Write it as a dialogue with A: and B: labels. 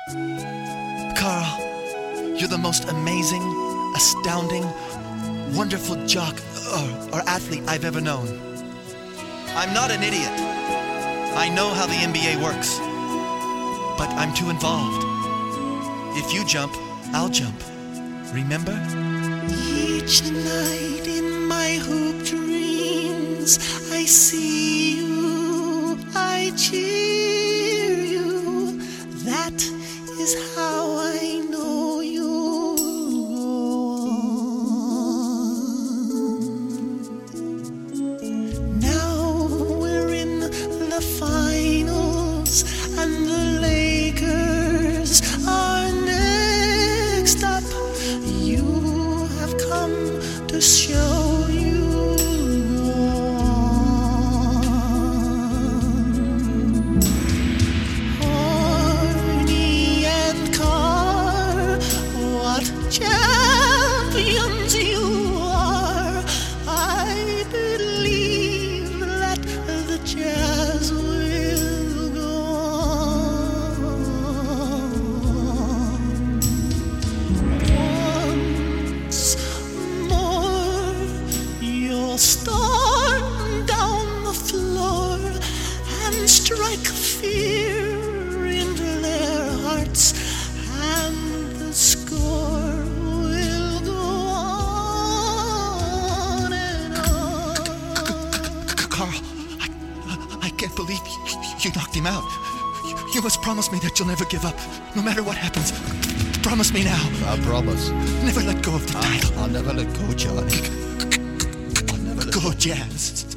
A: Carl, you're the most amazing, astounding, wonderful jock or athlete I've ever known. I'm not an idiot. I know how the NBA works. But I'm too involved. If you jump, I'll jump. Remember?
B: Each night in my hoop dreams, I see you, I cheer you. That is how I know you. Now we're in the finals, and the Lakers are next up. You have come to show you. Horny and Carr, what champions you are. I believe that the Jazz will go on. Once more, you'll storm down the floor and strike fear into their hearts, and the score will go on and on.
A: Carl, I can't believe you knocked him out. You must promise me that you'll never give up, no matter what happens. Promise me now.
C: I promise.
A: Never let go of the title.
C: I'll never let go, Johnny. I'll never let
A: Go Jazz.